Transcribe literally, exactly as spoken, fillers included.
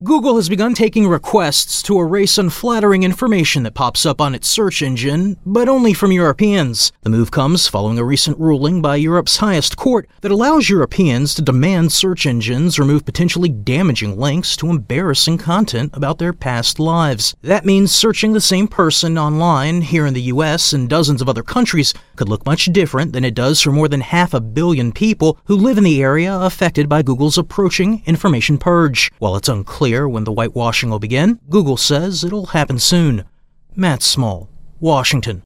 Google has begun taking requests to erase unflattering information that pops up on its search engine, but only from Europeans. The move comes following a recent ruling by Europe's highest court that allows Europeans to demand search engines remove potentially damaging links to embarrassing content about their past lives. That means searching the same person online here in the U S and dozens of other countries could look much different than it does for more than half a billion people who live in the area affected by Google's approaching information purge. While it's unclear when the whitewashing will begin, Google says it'll happen soon. Matt Small, Washington.